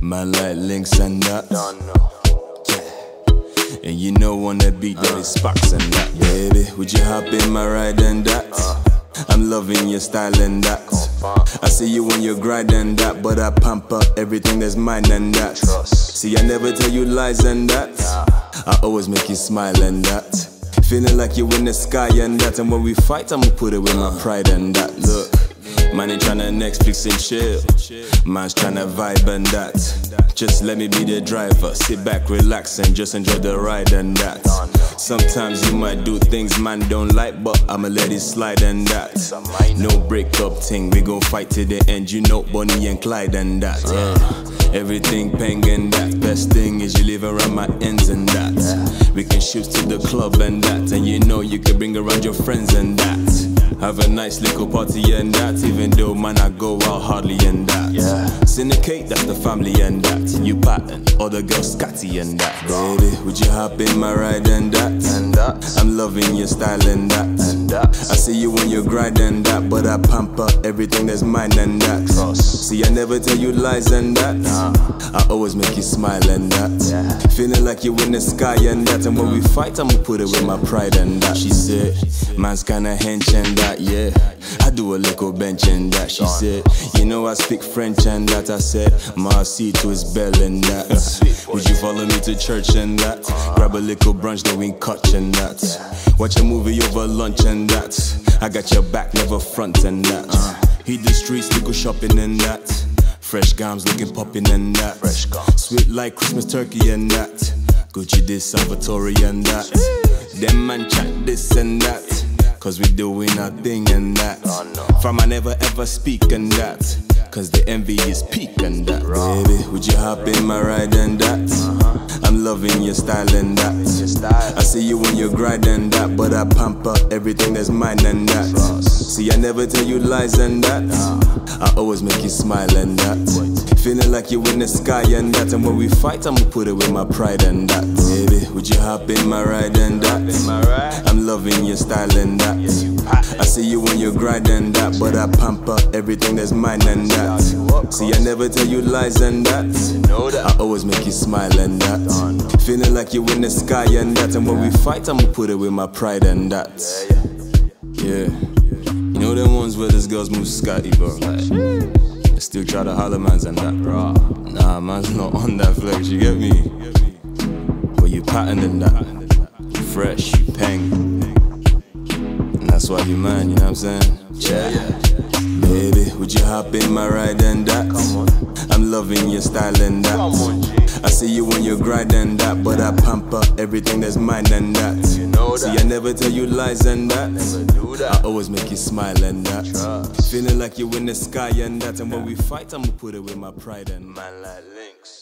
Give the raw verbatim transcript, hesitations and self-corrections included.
Man like links and that. Don't know. Yeah. And you know on that beat that uh. it sparks and that. Baby, would you hop in my ride and that? Uh. I'm loving your style and that. I see you when you grind and that, but I pamper everything that's mine and that. Trust. See, I never tell you lies and that. I always make you smile and that. Feeling like you in the sky and that. And when we fight, I'ma put it with my pride and that. Look, man ain't tryna Netflix and chill. Man's tryna vibe and that. Just let me be the driver. Sit back, relax, and just enjoy the ride and that. Sometimes you might do things man don't like, but I'ma let it slide and that. No breakup thing, we gon' fight to the end. You know Bonnie and Clyde and that. uh, Everything peng and that. Best thing is you live around my ends and that. We can shoot to the club and that. And you know you can bring around your friends and that. Have a nice little party and that. Even though man I go out hardly and that. Yeah. Syndicate, that's the family and that. You pattern, other girls scatty and that. Baby, would you hop in my ride and that? And that. I'm loving your style and that. And that. I see you when you grind and that, but I pamper everything that's mine and that. Trust. See, I never tell you lies and that. Nah. I always make you smile and that. Yeah. Feeling like you in the sky and that. And when we fight, I'ma put it with my pride and that. She said, man's kinda hench and that, yeah. I do a little bench and that. She said, you know I speak French and that. I said, merci to his bell and that. Would you follow me to church and that? Grab a little brunch, then we catch and that. Watch a movie over lunch and that. I got your back, never front and that. Hit the streets, little shopping and that. Fresh gums looking popping and that. Fresh gums. Sweet like Christmas turkey and that. Gucci this, Salvatore and that. Them man chat this and that. Cause we doing our thing and that. Oh, no. From I never ever speak and that. Cause the envy is peak and that. Wrong. Baby, would you hop in my ride and that? Uh-huh. I'm loving your style and that. Your style. I see you when you grind and that, but I pamper everything that's mine and that. Trust. See, I never tell you lies and that. Nah. I always make you smile and that. Feeling like you in the sky and that. And when we fight, I'ma put it with my pride and that. Baby, would you hop in my ride and that? In my ride. I'm loving your style and that. Yeah, you pattern. I see you when you grind and that, but I pamper everything that's mine and that. See, I never tell you lies and that. You know that. I always make you smile and that. Feeling like you in the sky and that. And when we fight, I'ma put it with my pride and that. Yeah, Yeah. You know them ones where these girls move scotty, bro. They still try to holler mans and that, bro. Nah, man's not on that flex, you get me? But you pattern in that. Fresh, you peng. And that's why you man, you know what I'm saying? yeah, yeah. Baby, would you hop in my ride and that? Come on. I'm loving your style and that. Come on, G. I see you when you grind and that, but I pamper everything that's mine and that. You know See, that. I never tell you lies and that. Never do that. I always make you smile and that. Trust. Feeling like you in the sky and that. And when we fight, I'ma put it with my pride and Man like links.